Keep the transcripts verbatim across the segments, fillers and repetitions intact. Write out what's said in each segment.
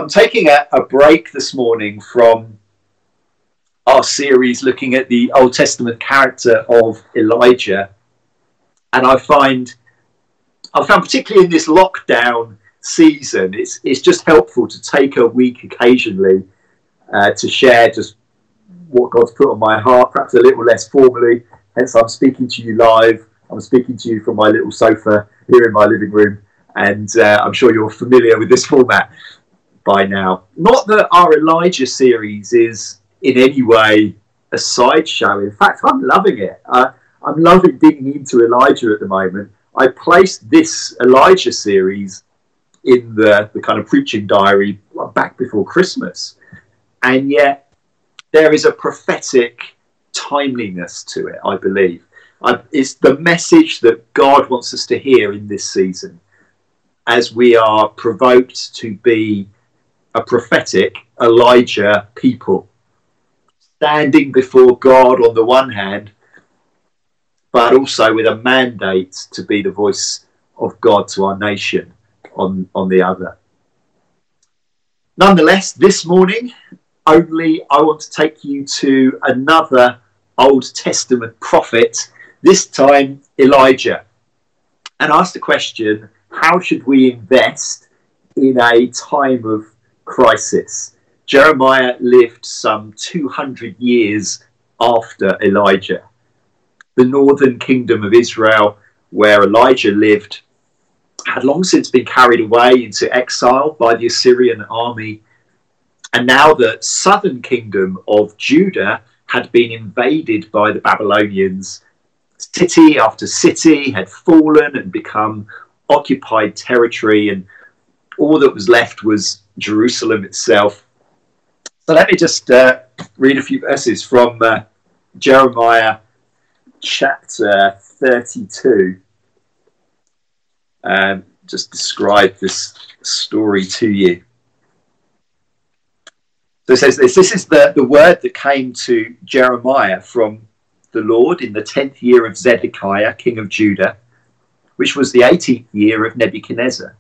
I'm taking a, a break this morning from our series looking at the Old Testament character of Elijah. And I find, I found particularly in this lockdown season, it's, it's just helpful to take a week occasionally uh, to share just what God's put on my heart, perhaps a little less formally. Hence, I'm speaking to you live. I'm speaking to you from my little sofa here in my living room. And uh, I'm sure you're familiar with this format by now. Not that our Elijah series is in any way a sideshow. In fact, I'm loving it. Uh, I'm loving digging into Elijah at the moment. I placed this Elijah series in the, the kind of preaching diary back before Christmas. And yet there is a prophetic timeliness to it, I believe. I, it's the message that God wants us to hear in this season as we are provoked to be a prophetic Elijah people, standing before God on the one hand, but also with a mandate to be the voice of God to our nation on, on the other. Nonetheless, this morning, only I want to take you to another Old Testament prophet, this time Elijah, and ask the question, how should we invest in a time of crisis? Jeremiah lived some two hundred years after Elijah. The northern kingdom of Israel, where Elijah lived, had long since been carried away into exile by the Assyrian army. And now the southern kingdom of Judah had been invaded by the Babylonians. City after city had fallen and become occupied territory, and all that was left was Jerusalem itself. So let me just uh, read a few verses from uh, Jeremiah chapter thirty-two. Um, just describe this story to you. So it says this, this is the, the word that came to Jeremiah from the Lord in the tenth year of Zedekiah, king of Judah, which was the eighteenth year of Nebuchadnezzar.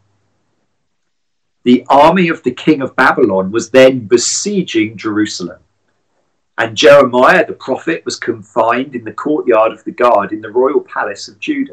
The army of the king of Babylon was then besieging Jerusalem, and Jeremiah the prophet was confined in the courtyard of the guard in the royal palace of Judah.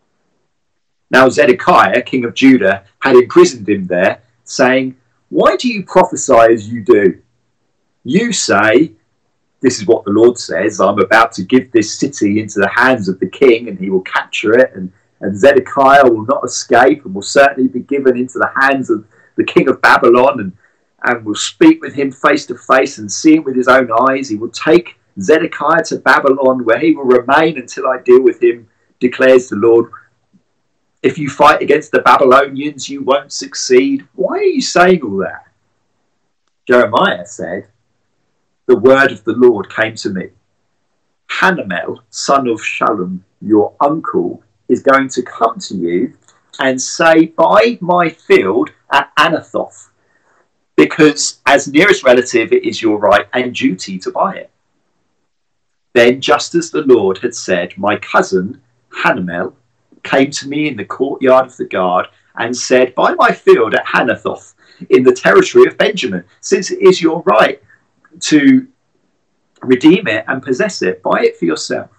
Now Zedekiah, king of Judah, had imprisoned him there, saying, "Why do you prophesy as you do? You say, 'This is what the Lord says, I'm about to give this city into the hands of the king, and he will capture it, and, and Zedekiah will not escape, and will certainly be given into the hands of the king of Babylon, and, and will speak with him face to face and see him with his own eyes. He will take Zedekiah to Babylon, where he will remain until I deal with him, declares the Lord. If you fight against the Babylonians, you won't succeed.' Why are you saying all that?" Jeremiah said, "The word of the Lord came to me. Hanamel, son of Shallum, your uncle, is going to come to you and say, 'Buy my field at Anathoth, because as nearest relative it is your right and duty to buy it.' Then, just as the Lord had said, my cousin Hanamel came to me in the courtyard of the guard and said, 'Buy my field at Anathoth in the territory of Benjamin, since it is your right to redeem it and possess it. Buy it for yourself.'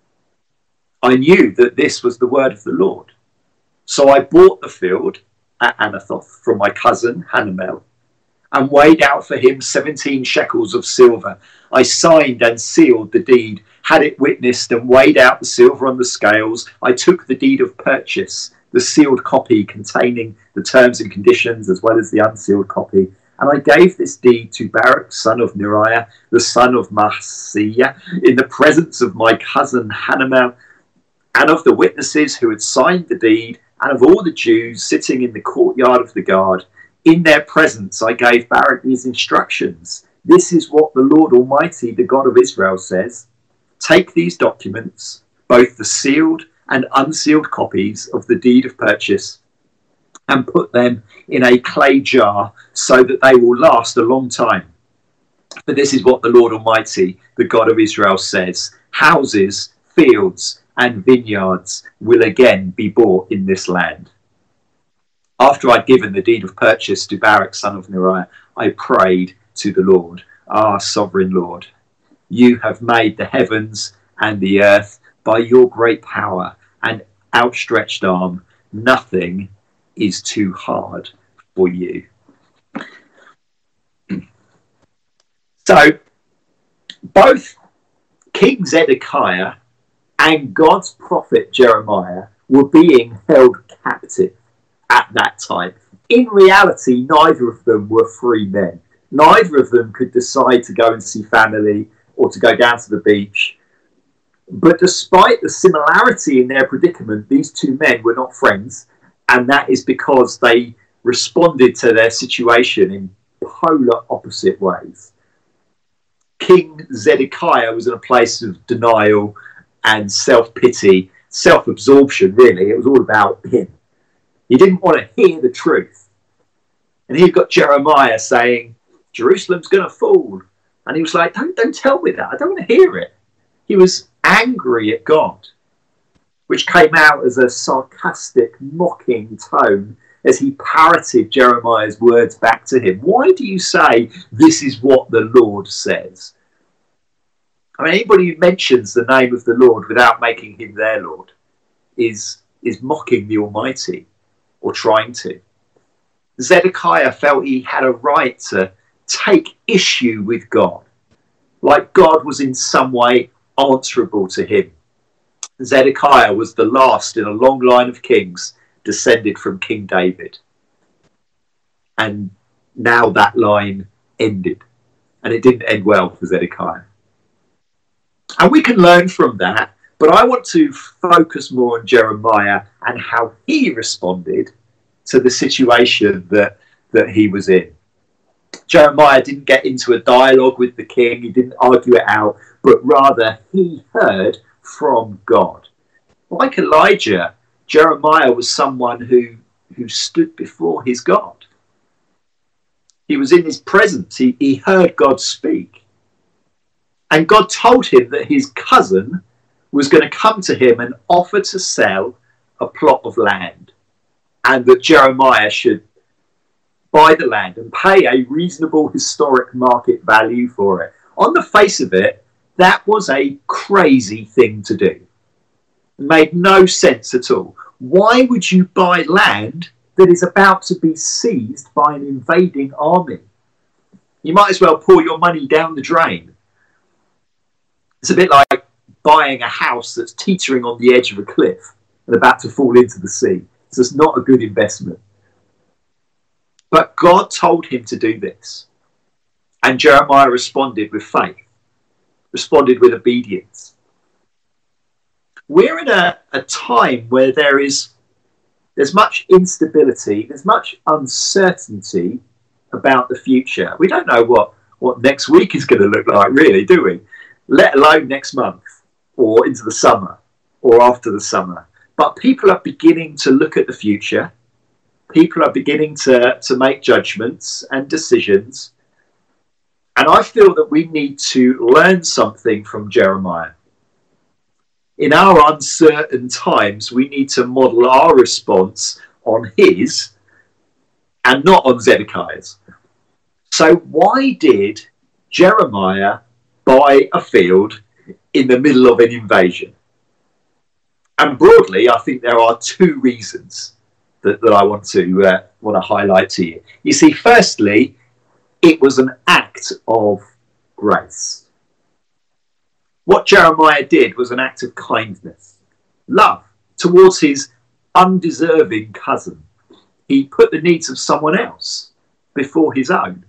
I knew that this was the word of the Lord. So I bought the field at Anathoth from my cousin Hanamel and weighed out for him seventeen shekels of silver. I signed and sealed the deed, had it witnessed and weighed out the silver on the scales. I took the deed of purchase, the sealed copy containing the terms and conditions as well as the unsealed copy. And I gave this deed to Baruch, son of Neriah, the son of Mahseiah, in the presence of my cousin Hanamel, and of the witnesses who had signed the deed, and of all the Jews sitting in the courtyard of the guard. In their presence I gave Baruch these instructions. 'This is what the Lord Almighty, the God of Israel, says. Take these documents, both the sealed and unsealed copies of the deed of purchase, and put them in a clay jar so that they will last a long time. For this is what the Lord Almighty, the God of Israel, says. Houses, fields, and vineyards will again be bought in this land.' After I'd given the deed of purchase to Barak, son of Neriah, I prayed to the Lord, "Ah, sovereign Lord, you have made the heavens and the earth by your great power and outstretched arm. Nothing is too hard for you." So both King Zedekiah and God's prophet Jeremiah were being held captive at that time. In reality, neither of them were free men. Neither of them could decide to go and see family or to go down to the beach. But despite the similarity in their predicament, these two men were not friends, and that is because they responded to their situation in polar opposite ways. King Zedekiah was in a place of denial and self-pity, self-absorption, really. It was all about him. He didn't want to hear the truth. And he got Jeremiah saying, "Jerusalem's going to fall." And he was like, don't, don't tell me that. I don't want to hear it. He was angry at God, which came out as a sarcastic, mocking tone as he parroted Jeremiah's words back to him. "Why do you say, 'This is what the Lord says'?" I mean, anybody who mentions the name of the Lord without making him their Lord is, is mocking the Almighty, or trying to. Zedekiah felt he had a right to take issue with God, like God was in some way answerable to him. Zedekiah was the last in a long line of kings descended from King David. And now that line ended. And it didn't end well for Zedekiah. And we can learn from that, but I want to focus more on Jeremiah and how he responded to the situation that, that he was in. Jeremiah didn't get into a dialogue with the king, he didn't argue it out, but rather he heard from God. Like Elijah, Jeremiah was someone who, who stood before his God. He was in his presence, he, he heard God speak. And God told him that his cousin was going to come to him and offer to sell a plot of land, and that Jeremiah should buy the land and pay a reasonable historic market value for it. On the face of it, that was a crazy thing to do. It made no sense at all. Why would you buy land that is about to be seized by an invading army? You might as well pour your money down the drain. It's a bit like buying a house that's teetering on the edge of a cliff and about to fall into the sea. So it's not a good investment. But God told him to do this. And Jeremiah responded with faith, responded with obedience. We're in a, a time where there is there's much instability, there's much uncertainty about the future. We don't know what, what next week is going to look like, really, do we? Let alone next month or into the summer or after the summer. But people are beginning to look at the future. People are beginning to, to make judgments and decisions. And I feel that we need to learn something from Jeremiah. In our uncertain times, we need to model our response on his and not on Zedekiah's. So why did Jeremiah buy a field in the middle of an invasion? And broadly, I think there are two reasons that, that I want to uh, want to highlight to you. You see, firstly, it was an act of grace. What Jeremiah did was an act of kindness, love towards his undeserving cousin. He put the needs of someone else before his own.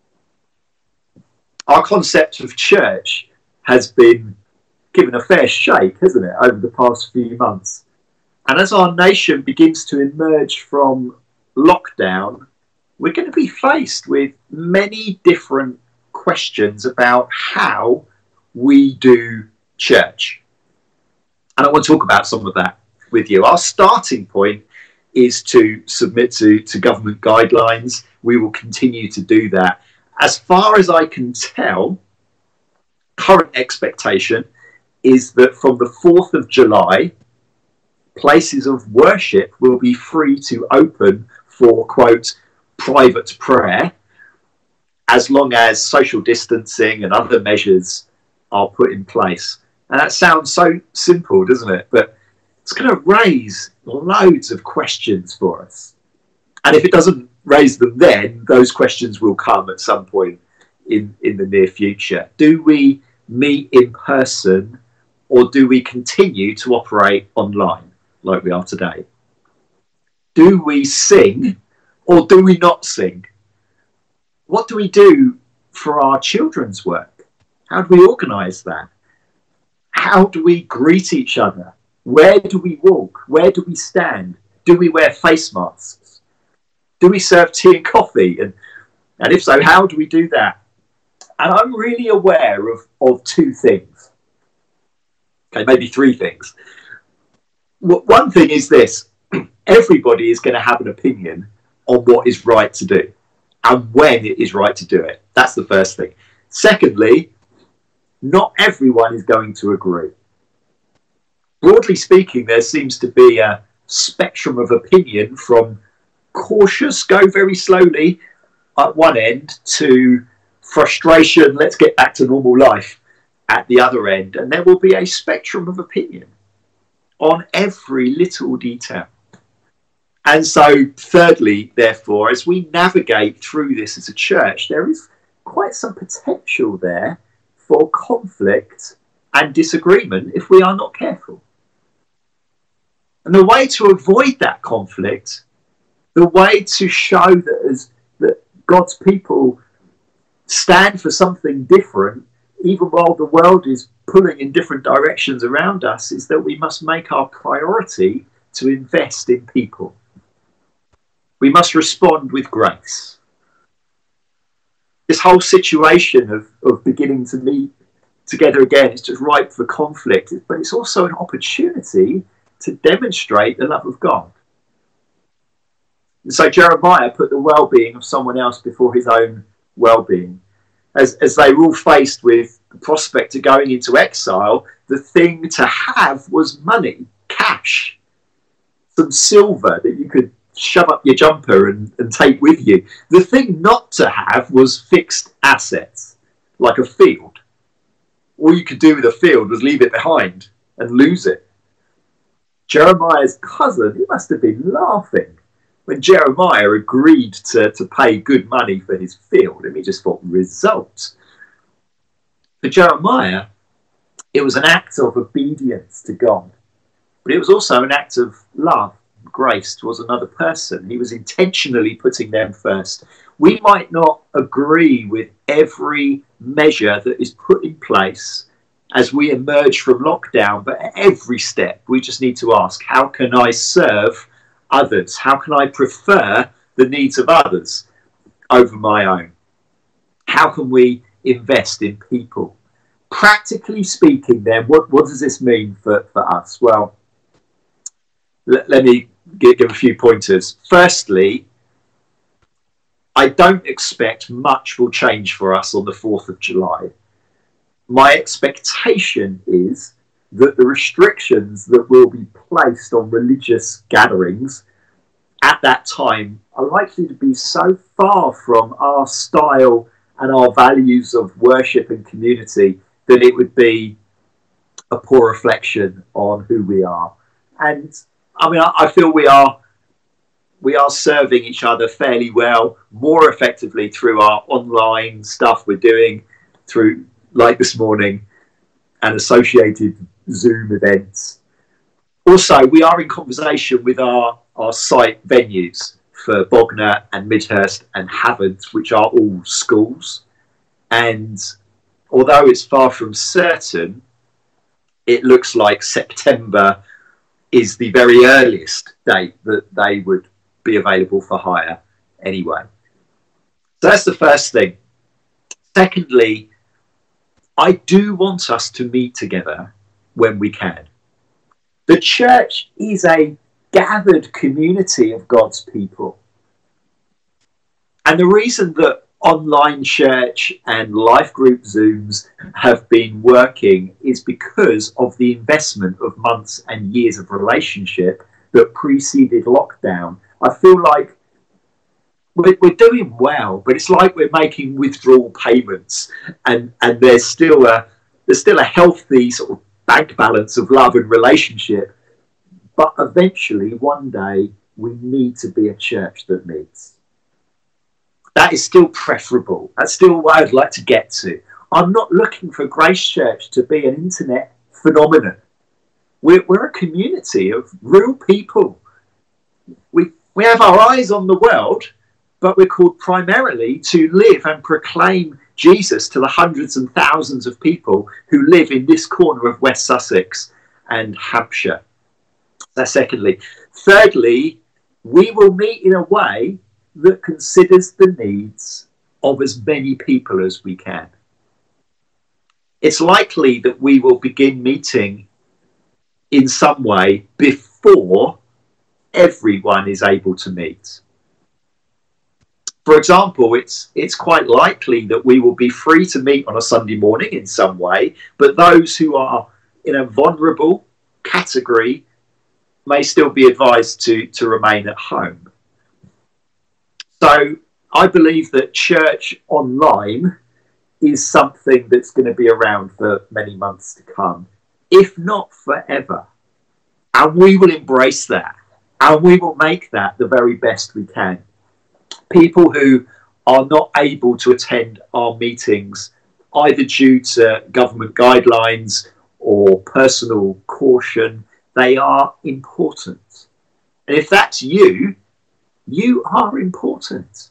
Our concept of church has been given a fair shake, hasn't it, over the past few months. And as our nation begins to emerge from lockdown, we're going to be faced with many different questions about how we do church. And I want to talk about some of that with you. Our starting point is to submit to, to government guidelines. We will continue to do that. As far as I can tell, current expectation is that from the fourth of July, places of worship will be free to open for, quote, private prayer, as long as social distancing and other measures are put in place. And that sounds so simple, doesn't it? But it's going to raise loads of questions for us. And if it doesn't raise them then, those questions will come at some point in, in the near future. Do we meet in person, or do we continue to operate online like we are today? Do we sing, or do we not sing? What do we do for our children's work? How do we organise that? How do we greet each other? Where do we walk? Where do we stand? Do we wear face masks? Do we serve tea and coffee? And, and if so, how do we do that? And I'm really aware of, of two things. Okay, maybe three things. One thing is this. Everybody is going to have an opinion on what is right to do and when it is right to do it. That's the first thing. Secondly, not everyone is going to agree. Broadly speaking, there seems to be a spectrum of opinion from cautious, go very slowly at one end, to frustration, let's get back to normal life at the other end. And there will be a spectrum of opinion on every little detail. And so, thirdly, therefore, as we navigate through this as a church, there is quite some potential there for conflict and disagreement if we are not careful. And the way to avoid that conflict, the way to show that as that God's people stand for something different, even while the world is pulling in different directions around us, is that we must make our priority to invest in people. We must respond with grace. This whole situation of, of beginning to meet together again is just ripe for conflict, but it's also an opportunity to demonstrate the love of God. And so Jeremiah put the well-being of someone else before his own well-being. As, as they were all faced with the prospect of going into exile, the thing to have was money, cash, some silver that you could shove up your jumper and, and take with you. The thing not to have was fixed assets, like a field. All you could do with a field was leave it behind and lose it. Jeremiah's cousin, he must have been laughing when Jeremiah agreed to, to pay good money for his field. And he just thought, results. For Jeremiah, it was an act of obedience to God, but it was also an act of love, grace towards another person. He was intentionally putting them first. We might not agree with every measure that is put in place as we emerge from lockdown, but at every step we just need to ask, how can I serve others? How can I prefer the needs of others over my own? How can we invest in people? Practically speaking then, what, what does this mean for, for us? Well, let, let me give, give a few pointers. Firstly, I don't expect much will change for us on the fourth of July. My expectation is that the restrictions that will be placed on religious gatherings at that time are likely to be so far from our style and our values of worship and community that it would be a poor reflection on who we are. And I mean, I, I feel we are we are serving each other fairly well, more effectively through our online stuff we're doing, through like this morning and associated Zoom events. Also, we are in conversation with our, our site venues for Bognor and Midhurst and Havant, which are all schools. And although it's far from certain, it looks like September is the very earliest date that they would be available for hire anyway. So that's the first thing. Secondly, I do want us to meet together when we can. The church is a gathered community of God's people. And the reason that online church and life group Zooms have been working is because of the investment of months and years of relationship that preceded lockdown. I feel like we're, we're doing well, but it's like we're making withdrawal payments, and and there's still a there's still a healthy sort of bank balance of love and relationship. But eventually, one day, we need to be a church that meets. That is still preferable. That's still what I'd like to get to. I'm not looking for Grace Church to be an internet phenomenon. We're, we're a community of real people. We, we have our eyes on the world, but we're called primarily to live and proclaim Jesus to the hundreds and thousands of people who live in this corner of West Sussex and Hampshire. That's secondly. Thirdly, we will meet in a way that considers the needs of as many people as we can. It's likely that we will begin meeting in some way before everyone is able to meet. For example, it's it's quite likely that we will be free to meet on a Sunday morning in some way, but those who are in a vulnerable category may still be advised to, to remain at home. So I believe that church online is something that's going to be around for many months to come, if not forever. And we will embrace that, and we will make that the very best we can. People who are not able to attend our meetings, either due to government guidelines or personal caution, they are important. And if that's you, you are important.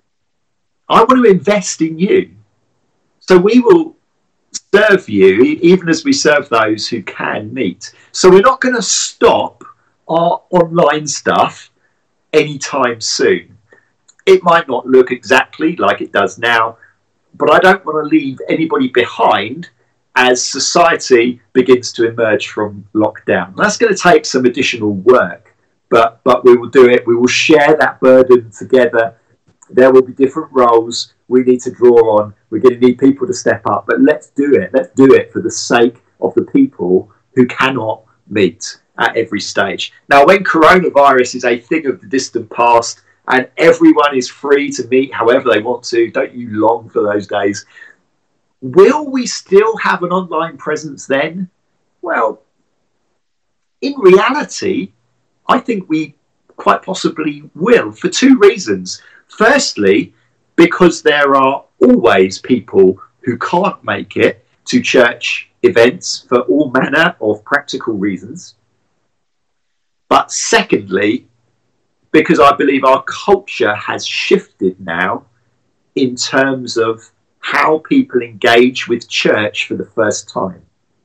I want to invest in you. So we will serve you, even as we serve those who can meet. So we're not going to stop our online stuff anytime soon. It might not look exactly like it does now, but I don't want to leave anybody behind as society begins to emerge from lockdown. That's going to take some additional work, but, but we will do it. We will share that burden together. There will be different roles we need to draw on. We're going to need people to step up, but let's do it. Let's do it for the sake of the people who cannot meet at every stage. Now, when coronavirus is a thing of the distant past and everyone is free to meet however they want to, don't you long for those days? Will we still have an online presence then? Well, in reality, I think we quite possibly will, for two reasons. Firstly, because there are always people who can't make it to church events for all manner of practical reasons. But secondly, because I believe our culture has shifted now in terms of how people engage with church for the first time.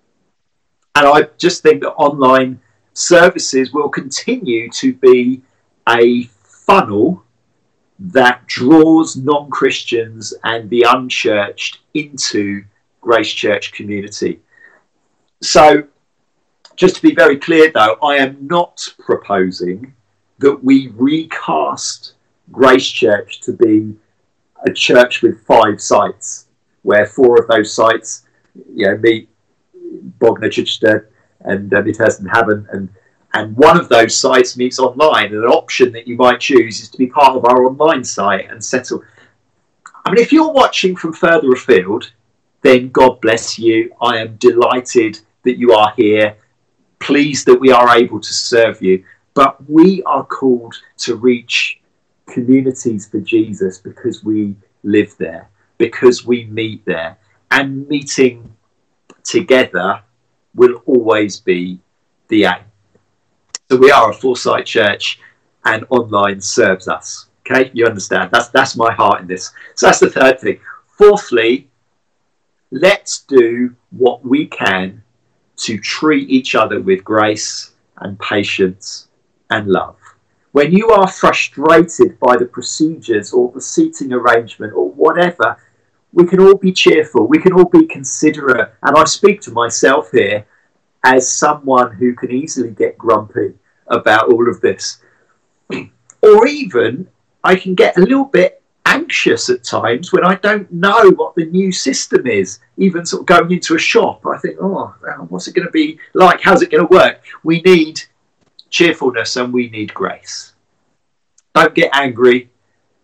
And I just think that online services will continue to be a funnel that draws non-Christians and the unchurched into Grace Church community. So, just to be very clear though, I am not proposing that we recast Grace Church to be a church with five sites, where four of those sites, you know, meet Bognor, Chichester and uh, Midhurst and Havant, and and one of those sites meets online, and an option that you might choose is to be part of our online site and settle. I mean, if you're watching from further afield, then God bless you. I am delighted that you are here, pleased that we are able to serve you. But we are called to reach communities for Jesus because we live there, because we meet there. And meeting together will always be the aim. So we are a four-site church, and online serves us. Okay, you understand? That's that's my heart in this. So that's the third thing. Fourthly, let's do what we can to treat each other with grace and patience and love. When you are frustrated by the procedures or the seating arrangement or whatever, we can all be cheerful. We can all be considerate. And I speak to myself here as someone who can easily get grumpy about all of this. Or even I can get a little bit anxious at times when I don't know what the new system is. Even sort of going into a shop, I think, oh, what's it going to be like? How's it going to work? We need cheerfulness and we need grace. Don't get angry.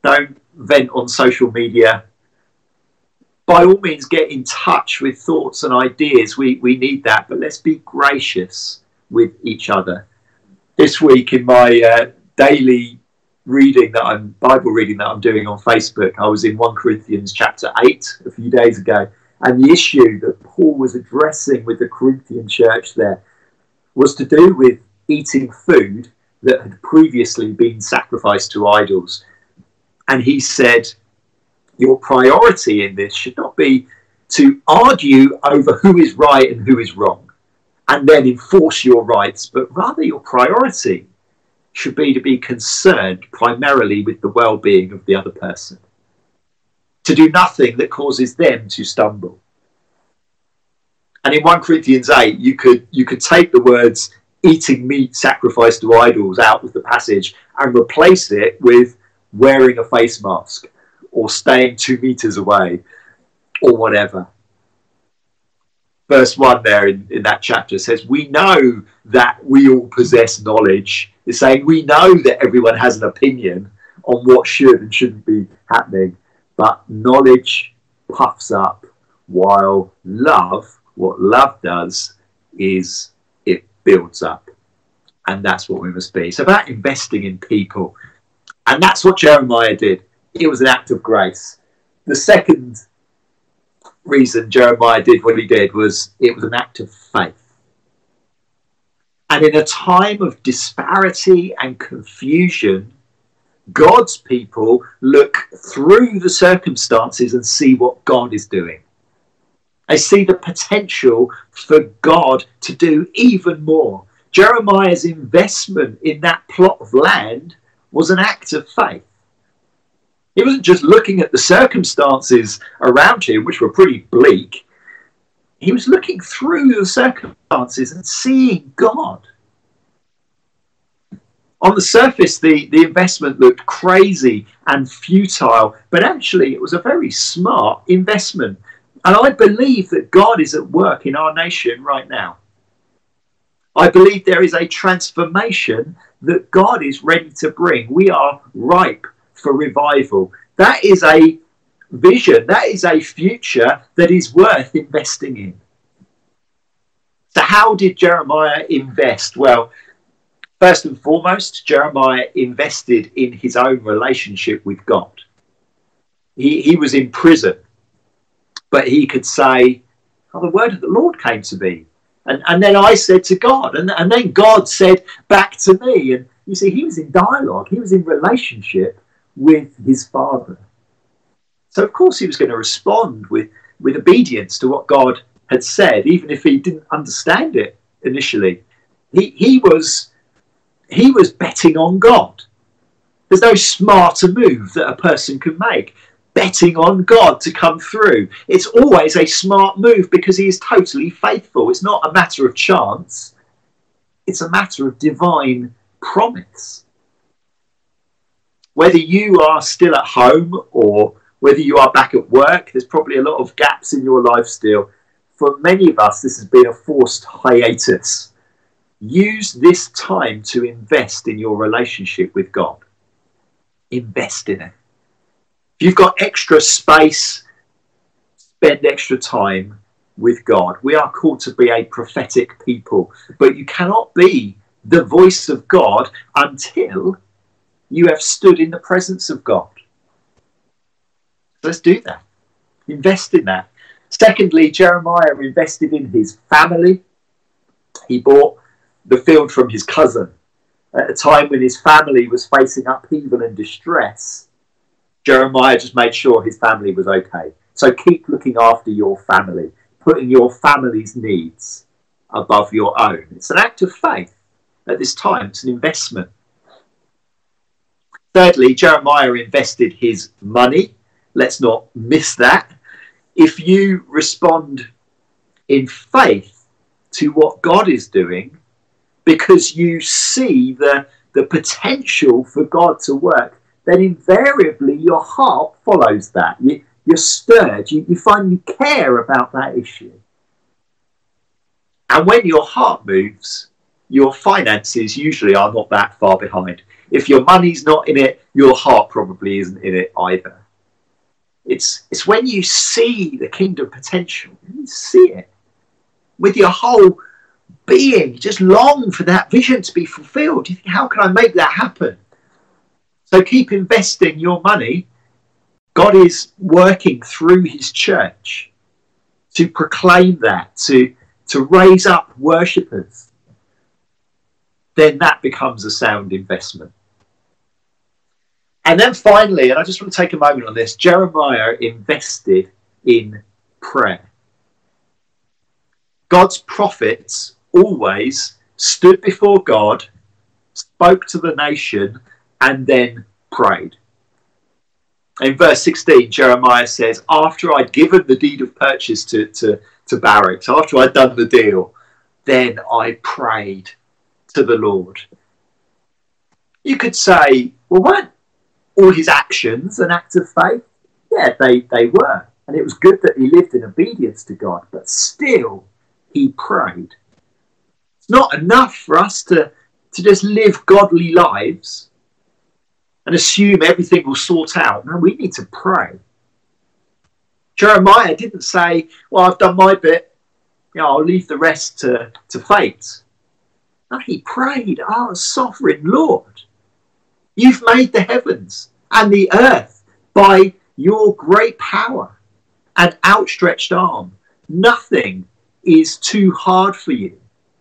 Don't vent on social media. By all means, get in touch with thoughts and ideas. We, we need that, but let's be gracious with each other. This week in my uh, daily reading that I'm Bible reading that I'm doing on Facebook, I was in First Corinthians chapter eight a few days ago, and the issue that Paul was addressing with the Corinthian church there was to do with eating food that had previously been sacrificed to idols. And he said, your priority in this should not be to argue over who is right and who is wrong and then enforce your rights, but rather your priority should be to be concerned primarily with the well-being of the other person, to do nothing that causes them to stumble. And in First Corinthians eight, you could you could take the words eating meat sacrificed to idols out of the passage and replace it with wearing a face mask or staying two meters away or whatever. Verse one there in, in that chapter says, we know that we all possess knowledge. It's saying we know that everyone has an opinion on what should and shouldn't be happening, but knowledge puffs up, while love, what love does is it builds up. And that's what we must be. It's about investing in people. And that's what Jeremiah did. It was an act of grace. The second reason Jeremiah did what he did was it was an act of faith. And in a time of disparity and confusion, God's people look through the circumstances and see what God is doing. They see the potential for God to do even more. Jeremiah's investment in that plot of land was an act of faith. He wasn't just looking at the circumstances around him, which were pretty bleak. He was looking through the circumstances and seeing God. On the surface, the, the investment looked crazy and futile, but actually it was a very smart investment. And I believe that God is at work in our nation right now. I believe there is a transformation that God is ready to bring. We are ripe for revival. That is a vision, that is a future that is worth investing in. So how did Jeremiah invest? Well, first and foremost, Jeremiah invested in his own relationship with God. He, he was in prison, but he could say, oh, the word of the Lord came to me. And, and then I said to God, and, and then God said back to me. And you see, he was in dialogue. He was in relationship with his Father. So, of course, he was going to respond with, with obedience to what God had said, even if he didn't understand it initially. He, he, was, he was betting on God. There's no smarter move that a person can make. Betting on God to come through. It's always a smart move because he is totally faithful. It's not a matter of chance. It's a matter of divine promise. Whether you are still at home or whether you are back at work, there's probably a lot of gaps in your life still. For many of us, this has been a forced hiatus. Use this time to invest in your relationship with God. Invest in it. If you've got extra space, spend extra time with God. We are called to be a prophetic people, but you cannot be the voice of God until you have stood in the presence of God. Let's do that. Invest in that. Secondly, Jeremiah invested in his family. He bought the field from his cousin at a time when his family was facing upheaval and distress. Jeremiah just made sure his family was okay. So keep looking after your family, putting your family's needs above your own. It's an act of faith at this time. It's an investment. Thirdly, Jeremiah invested his money. Let's not miss that. If you respond in faith to what God is doing, because you see the, the potential for God to work, then invariably your heart follows that. You, you're stirred. You, you find you care about that issue. And when your heart moves, your finances usually are not that far behind. if your money's not in it, your heart probably isn't in it either. It's, it's when you see the kingdom potential, you see it with your whole being, you just long for that vision to be fulfilled. You think, how can I make that happen? So keep investing your money. God is working through his church to proclaim that, to, to raise up worshippers. Then that becomes a sound investment. And then finally, and I just want to take a moment on this, Jeremiah invested in prayer. God's prophets always stood before God, spoke to the nation, and then prayed. In verse sixteen, Jeremiah says, after I'd given the deed of purchase to, to, to Barak, after I'd done the deal, then I prayed to the Lord. You could say, well, weren't all his actions an act of faith? Yeah, they, they were. And it was good that he lived in obedience to God, but still he prayed. It's not enough for us to, to just live godly lives and assume everything will sort out. No, we need to pray. Jeremiah didn't say, well, I've done my bit, you know, I'll leave the rest to, to fate. No, he prayed, oh, sovereign Lord, you've made the heavens and the earth by your great power and outstretched arm. Nothing is too hard for you.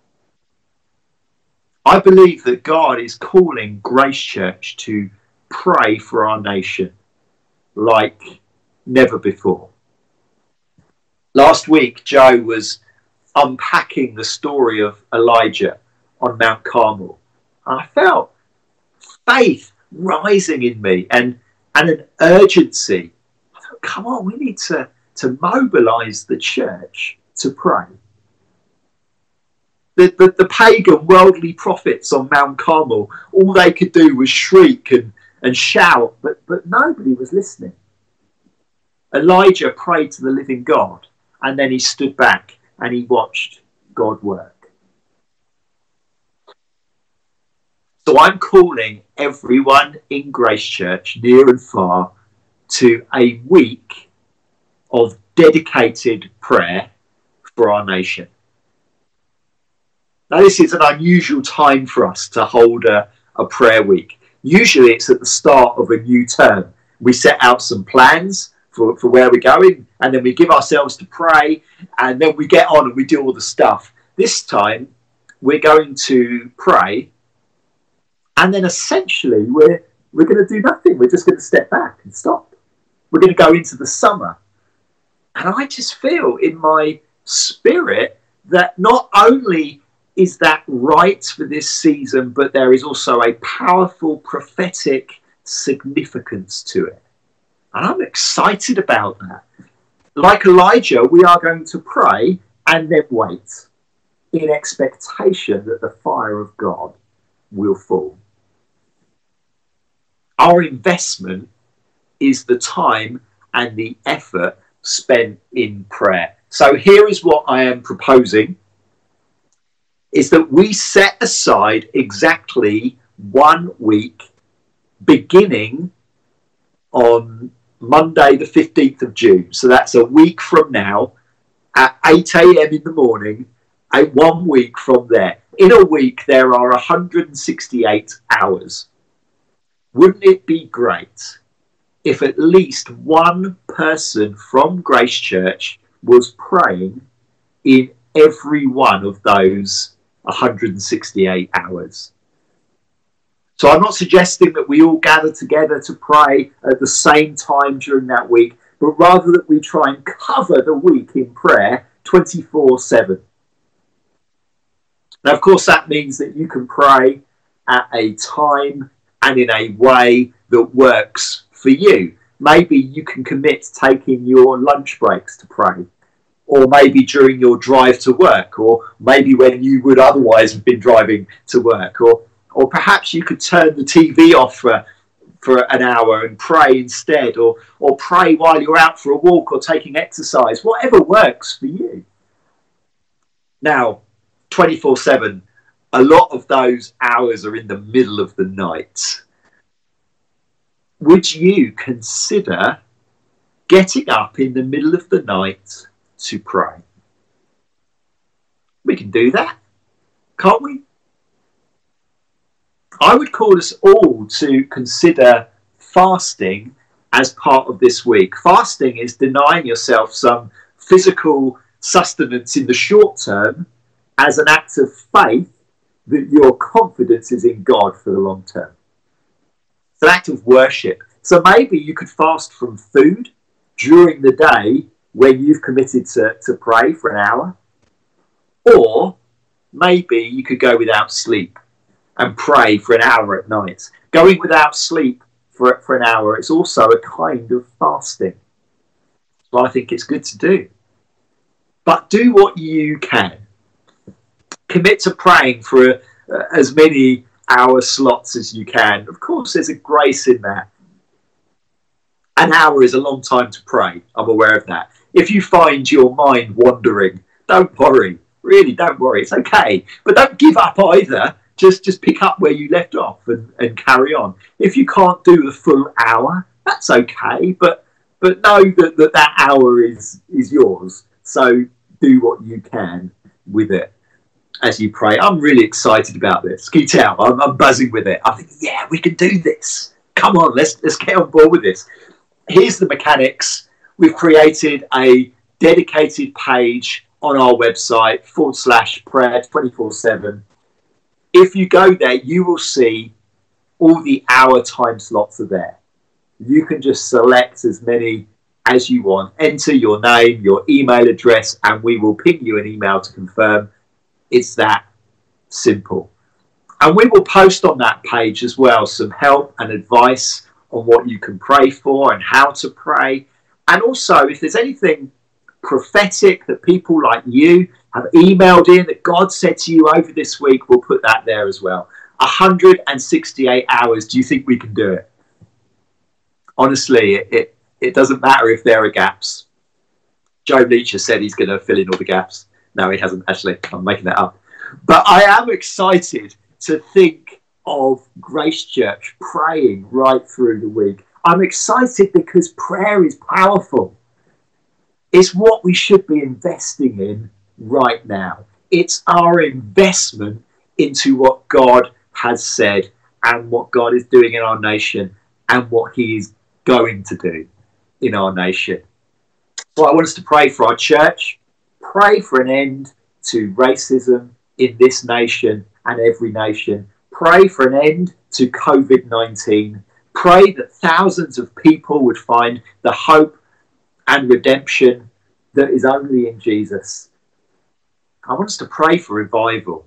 I believe that God is calling Grace Church to pray for our nation like never before. Last week, Joe was unpacking the story of Elijah on Mount Carmel. I felt faith rising in me and, and an urgency. I thought, come on, we need to, to mobilize the church to pray. The, the, the pagan worldly prophets on Mount Carmel, all they could do was shriek and, and shout, but, but nobody was listening. Elijah prayed to the living God, and then he stood back and he watched God work. So I'm calling everyone in Grace Church, near and far, to a week of dedicated prayer for our nation. Now, this is an unusual time for us to hold a, a prayer week. Usually it's at the start of a new term. We set out some plans for, for where we're going, and then we give ourselves to pray, and then we get on and we do all the stuff. This time, we're going to pray, and then essentially we're, we're going to do nothing. We're just going to step back and stop. We're going to go into the summer. And I just feel in my spirit that not only is that right for this season, but there is also a powerful prophetic significance to it. And I'm excited about that. Like Elijah, we are going to pray and then wait in expectation that the fire of God will fall. Our investment is the time and the effort spent in prayer. So here is what I am proposing, is that we set aside exactly one week beginning on Monday the fifteenth of June. So that's a week from now at eight a m in the morning, a one week from there. In a week there are one hundred sixty-eight hours. Wouldn't it be great if at least one person from Grace Church was praying in every one of those one hundred sixty-eight hours? So I'm not suggesting that we all gather together to pray at the same time during that week, but rather that we try and cover the week in prayer twenty-four seven. Now, of course, that means that you can pray at a time and in a way that works for you. Maybe you can commit to taking your lunch breaks to pray, or maybe during your drive to work, or maybe when you would otherwise have been driving to work, or or perhaps you could turn the T V off for, for an hour and pray instead, or, or pray while you're out for a walk or taking exercise, whatever works for you. Now, twenty-four seven, a lot of those hours are in the middle of the night. Would you consider getting up in the middle of the night to pray? We can do that, can't we? I would call us all to consider fasting as part of this week. Fasting is denying yourself some physical sustenance in the short term as an act of faith that your confidence is in God for the long term. It's an act of worship. So maybe you could fast from food during the day when you've committed to, to pray for an hour. Or maybe you could go without sleep and pray for an hour at night. Going without sleep for, for an hour is also a kind of fasting. So I think it's good to do. But do what you can. Commit to praying for uh, as many hour slots as you can. Of course, there's a grace in that. An hour is a long time to pray. I'm aware of that. If you find your mind wandering, don't worry. Really, don't worry. It's okay. But don't give up either. Just just pick up where you left off and, and carry on. If you can't do the full hour, that's okay. But but know that that, that hour is, is yours. So do what you can with it as you pray. I'm really excited about this. Can you tell? I'm, I'm buzzing with it. I think, yeah, we can do this. Come on, let's let's get on board with this. Here's the mechanics. We've created a dedicated page on our website, forward slash prayer twenty-four seven. If you go there, you will see all the hour time slots are there. You can just select as many as you want. Enter your name, your email address, and we will ping you an email to confirm. It's that simple. And we will post on that page as well some help and advice on what you can pray for and how to pray. And also, if there's anything prophetic that people like you have emailed in that God said to you over this week, we'll put that there as well. one hundred sixty-eight hours. Do you think we can do it? Honestly, it, it, it doesn't matter if there are gaps. Joe Leach has said he's going to fill in all the gaps. No, he hasn't, actually. I'm making that up. But I am excited to think of Grace Church praying right through the week. I'm excited because prayer is powerful. It's what we should be investing in right now. It's our investment into what God has said and what God is doing in our nation and what he is going to do in our nation. So I want us to pray for our church, pray for an end to racism in this nation and every nation, pray for an end to COVID nineteen, pray that thousands of people would find the hope and redemption that is only in Jesus. I want us to pray for revival.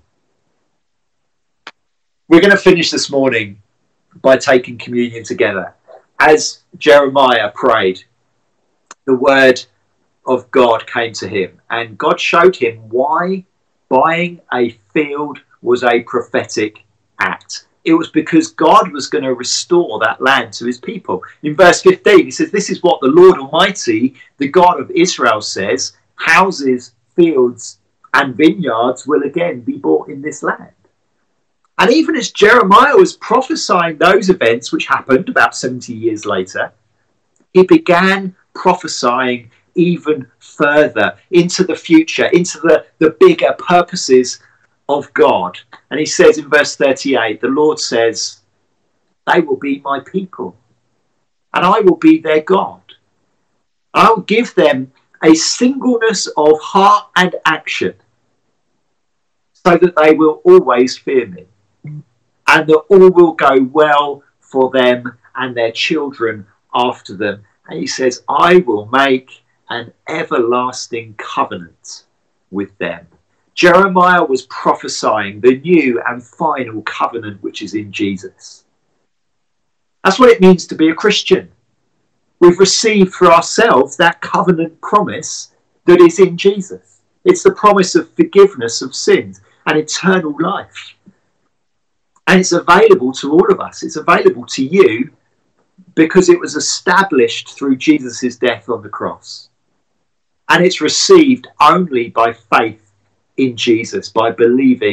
We're going to finish this morning by taking communion together. As Jeremiah prayed, the word of God came to him, and God showed him why buying a field was a prophetic act. It was because God was going to restore that land to his people. In verse fifteen, he says, this is what the Lord Almighty, the God of Israel, says, houses, fields, and vineyards will again be bought in this land. And even as Jeremiah was prophesying those events, which happened about seventy years later, he began prophesying even further into the future, into the, the bigger purposes of God. And he says in verse thirty-eight, the Lord says, they will be my people, and I will be their God. I will give them a singleness of heart and action, so that they will always fear me, and that all will go well for them and their children after them. And he says, I will make an everlasting covenant with them. Jeremiah was prophesying the new and final covenant which is in Jesus. That's what it means to be a Christian. We've received for ourselves that covenant promise that is in Jesus. It's the promise of forgiveness of sins and eternal life. And it's available to all of us. It's available to you because it was established through Jesus' death on the cross. And it's received only by faith in Jesus, by believing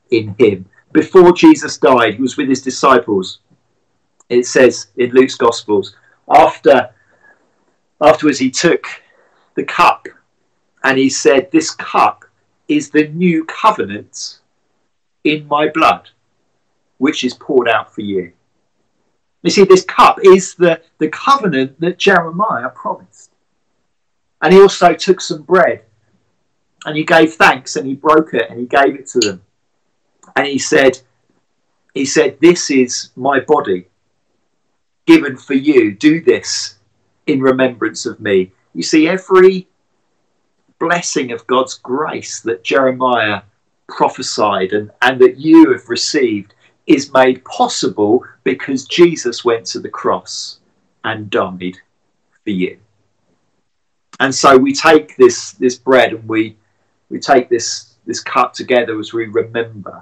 in him. Before Jesus died, he was with his disciples. It says in Luke's Gospels, after afterwards he took the cup and he said, "This cup is the new covenant in my blood, which is poured out for you." You see, this cup is the, the covenant that Jeremiah promised. And he also took some bread and he gave thanks and he broke it and he gave it to them. And he said, he said, "This is my body given for you. Do this in remembrance of me." You see, every blessing of God's grace that Jeremiah prophesied and, and that you have received is made possible because Jesus went to the cross and died for you. And so we take this, this bread and we, we take this, this cup together as we remember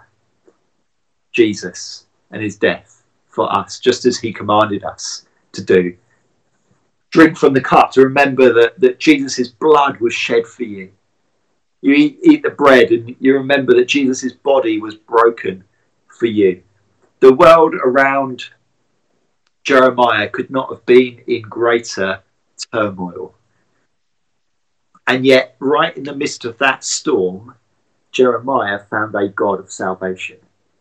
Jesus and his death for us, just as he commanded us to do. Drink from the cup to remember that, that Jesus' blood was shed for you. You eat, eat the bread and you remember that Jesus' body was broken for you. The world around Jeremiah could not have been in greater turmoil. And yet, right in the midst of that storm, Jeremiah found a God of salvation.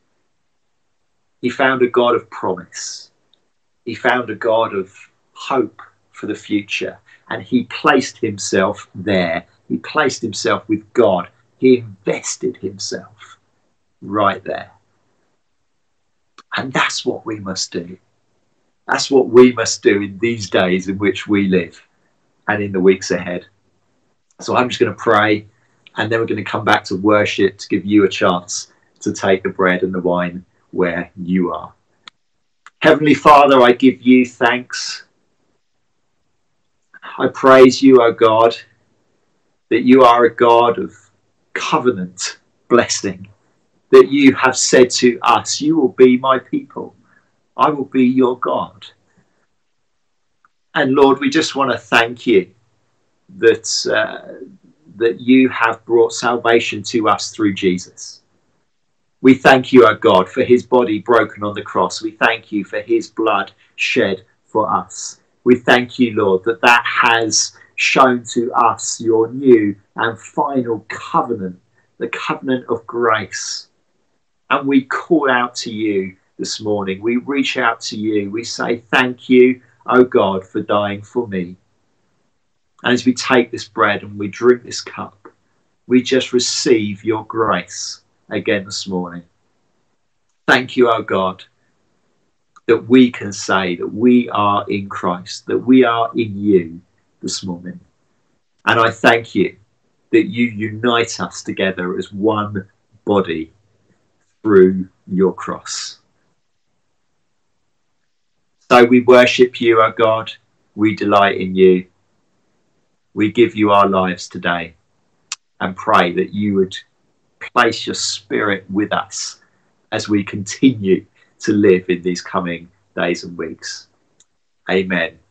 He found a God of promise. He found a God of hope for the future. And he placed himself there. He placed himself with God. He invested himself right there. And that's what we must do. That's what we must do in these days in which we live and in the weeks ahead. So I'm just going to pray and then we're going to come back to worship to give you a chance to take the bread and the wine where you are. Heavenly Father, I give you thanks. I praise you, O God, that you are a God of covenant blessing, that you have said to us, you will be my people. I will be your God. And Lord, we just want to thank you that uh, that you have brought salvation to us through Jesus. We thank you, O God, for his body broken on the cross. We thank you for his blood shed for us. We thank you, Lord, that that has shown to us your new and final covenant, the covenant of grace. And we call out to you this morning. We reach out to you. We say, thank you, O God, for dying for me. And as we take this bread and we drink this cup, we just receive your grace again this morning. Thank you, O God, that we can say that we are in Christ, that we are in you this morning. And I thank you that you unite us together as one body through your cross. So we worship you, O God. We delight in you. We give you our lives today and pray that you would place your spirit with us as we continue to live in these coming days and weeks. Amen.